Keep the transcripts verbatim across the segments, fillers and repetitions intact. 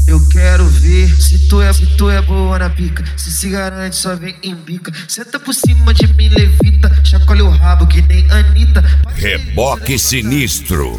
Eu quero ver se tu é, se tu é boa na pica. Se se garante, só vem em bica. Senta por cima de mim, levita. Chacoalha o rabo que nem Anitta. Reboque Sinistro.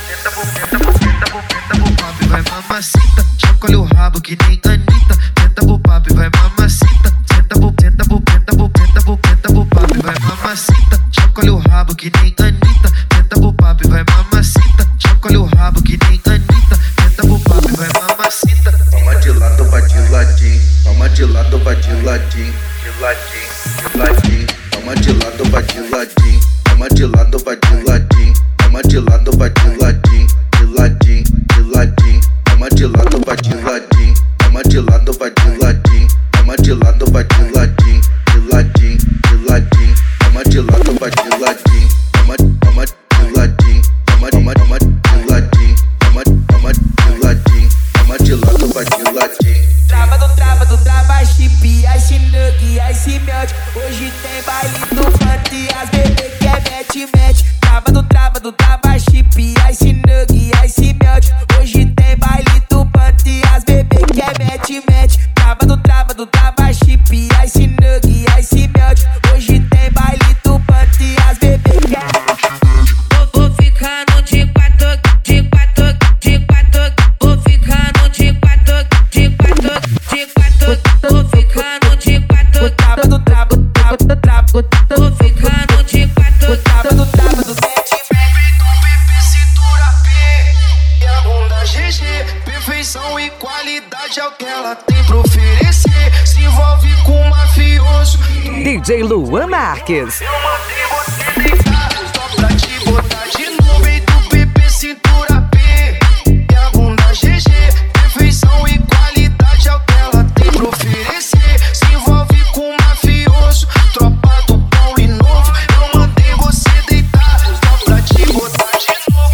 Vai mamacita. Chacoalha o rabo que nem Anitta. Senta pro papo e vai mamacita. Senta pro, senta pro, senta pro, senta pro, senta pro papo e vai mamacita. Chacoalha o rabo que nem Anitta. Senta pro papo e vai mamacita. Chacoalha o rabo que nem Anitta. Senta pro papo e vai mamacita. Toma de lado, vai de ladinho. Toma de lado, vai de ladinho. De ladinho, de ladinho. Toma de lado, vai de ladinho. Toma de lado, vai de ladinho. Toma de lado, vai de ladinho. De ladinho, de ladinho. Toma de lado, vai de ladinho. Toma de lado, vai de ladinho. Toma de lado, vai de ladinho. De ladinho, de ladinho. Toma de lado, vai de ladinho. Toma, toma de ladinho. Toma, toma, toma de ladinho. Toma, toma de ladinho. Toma de lado, vai de ladinho. Trava do trava do trava chip, ice nug, ice melt. Hoje tem baile do funk, as bebê quer mete, mete. Trava do trava do trava chip, ice nug, ice melt. Hoje tem baile do funk, as bebê quer mete, mete. Trava do trava do trava chip, ice nug, ice melt. Hoje tem baile do funk, as bebê quer. Vou ficando de quatro, de quatro, de quatro. Vou ficando de quatro, de quatro, de quatro. Vou ficando de quatro, trava do trava, trava do trava. Vou ficando de quatro, trava do trava do sete. Cintura P e a bunda G G. Perfeição e qualidade é o que ela tem pra oferecer. Se envolve com um mafioso. D J Luan Marques. Eu mandei você deitar, só pra te botar de novo. Peito P P, cintura P e a bunda G G. Perfeição e qualidade é o que ela tem pra oferecer. Se envolve com um mafioso, tropa do pão e novo. Eu mandei você deitar, só pra te botar de novo.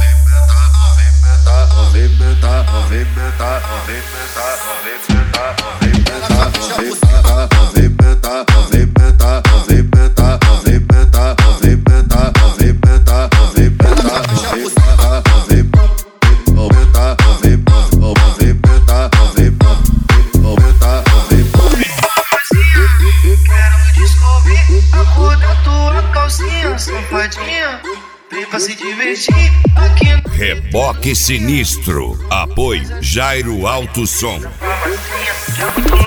Movimentar, movimentar, movimentar, movimentar, movimentar, movimentar, movimentar, movimentar, movimentar, movimentar, movimentar, movimentar, movimentar, movimentar, movimentar, movimentar, Quero descobrir a cor da tua calcinha, safadinha. Vem pra se divertir aqui no Reboque Sinistro. Apoio Jairo Alto Som. Mamacinha, já tô